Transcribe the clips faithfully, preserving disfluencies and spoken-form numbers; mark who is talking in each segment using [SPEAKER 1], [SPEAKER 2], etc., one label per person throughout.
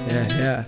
[SPEAKER 1] يا يا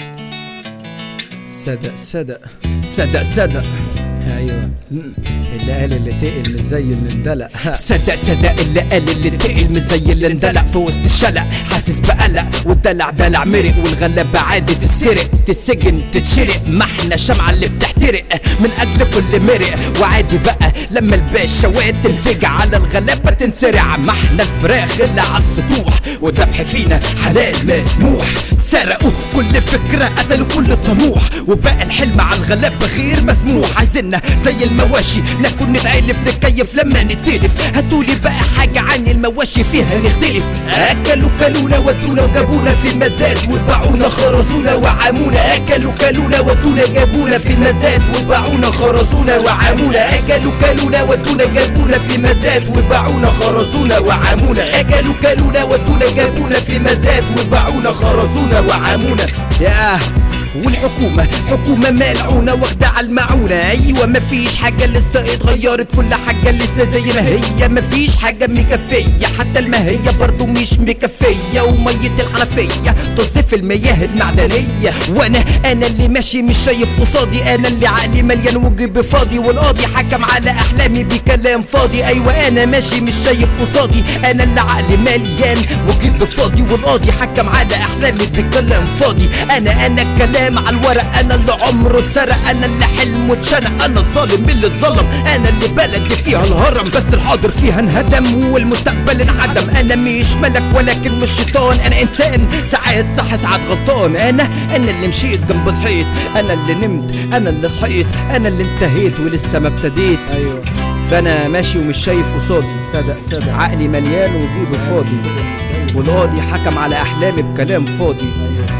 [SPEAKER 1] صدق صدق صدق صدق ايوه اللي قال اللي تقل مش زي اللي اندلق.
[SPEAKER 2] صدق صدق اللي قال اللي تقل مش زي اللي اندلق. في وسط الشلق حاسس بقلق والدلع دلع مرق والغلابة عادي تتسرق تتسجن تتشرق. ما احنا الشمعة اللي بتحترق من اجل كل مرق. وعادي بقى لما الباشوات تنفجع على الغلابة تنسرع. ما احنا الفراخ اللي عالسطوح والذبح فينا حلال مسموح. سرقوا كل فكرة قتلوا كل طموح وبقى الحلم على الغلابة غير مسموح. عايزيننا زي المواشي ناكل نتعلف نتكيف لما نتلف. هاتولي بقى حاجة عن المواشي فيها نختلف. اكلوا كلونا ودونا وجابونا في المزاد وباعونا خرزونا وعامونا. اكلوا كلونا ودونا جابونا في المزاد وباعونا خرزونا وعامونا. اكلوا كلونا ودونا جابونا في المزاد وباعونا خرزونا وعامونا. اكلوا كلونا ودونا جابونا في المزاد وباعونا خرزونا وعامونا.
[SPEAKER 1] ياه
[SPEAKER 2] والحكومة حكومة ملعونة واخدة على المعونة. ايوه مفيش حاجة لسه اتغيرت كل حاجة لسه زي ما هي. مفيش حاجة مكفية حتى الماهية برضو مش مكفية. ومية الحنفية طز في المياه المعدنية. وانا انا اللي ماشي مش شايف قصادي. انا اللي عقلي مليان وجيبي فاضي والقاضي حكم على احلامي بكلام فاضي. ايوه انا ماشي مش شايف قصادي. انا اللي عقلي مليان وجيبي فاضي والقاضي حكم على احلامي بكلام فاضي. انا انا الكلام على الورق. انا اللي عمره اتسرق. انا اللي حلمه اتشنق. انا الظالم اللي اتظلم. انا اللي بلدي فيها الهرم بس الحاضر فيها انهدم والمستقبل انعدم. انا مش ملك ولكن مش شيطان. انا انسان ساعات صح ساعات غلطان. انا انا اللي مشيت جنب الحيط. انا اللي نمت انا اللي صحيت. انا اللي انتهيت ولسه ما ابتديت.
[SPEAKER 1] ايوه
[SPEAKER 2] فانا ماشي ومش شايف قصادي.
[SPEAKER 1] صدق صدق
[SPEAKER 2] عقلي مليان وجيبي فاضي والقاضي حكم على احلامي بكلام فاضي.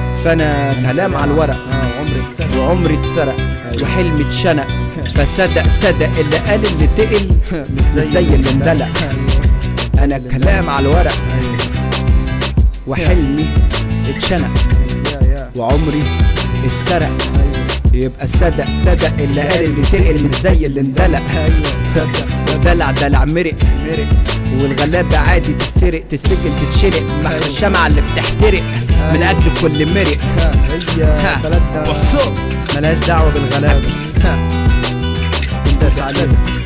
[SPEAKER 2] فانا كلام على الورق
[SPEAKER 1] اه عمري اتسرق
[SPEAKER 2] وعمري اتسرق وحلمي اتشنق. فصدق صدق اللي قال اللي تقل
[SPEAKER 1] مش زي,
[SPEAKER 2] زي اللي اندلق. انا كلام على الورق وحلمي اتشنق وعمري اتسرق. يبقى صدق صدق اللي قال اللي تقل مش زي اللي اندلق.
[SPEAKER 1] صدق
[SPEAKER 2] دلع دلع مرق مرق والغلابة عادي تتسرق تتسجن تتشرق. مع الشمعة اللي بتحترق من اجل كل مرق.
[SPEAKER 1] هي بلدنا
[SPEAKER 2] وصو
[SPEAKER 1] ملهاش دعوة بالغلابة.
[SPEAKER 2] صدق صدق